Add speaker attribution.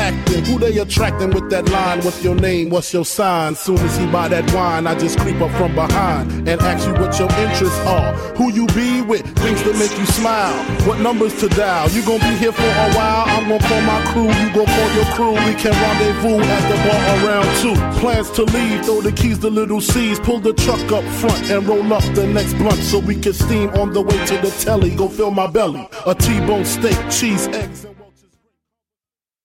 Speaker 1: acting? Who they attracting with that line? What's your name? What's your sign? Soon as he buy that wine, I just creep up from behind and ask you what your interests are. Who you be with? Things that make you smile. What numbers to dial? You gon' be here for a while? I'm gon' call my crew. You gon' call your crew. We can rendezvous at the bar around 2. Plans to leave. Throw the keys to Little C's. Pull the truck up front and roll up the next blunt so we can steam on the way to the telly. Go fill my belly. A T-bone steak, cheese, eggs.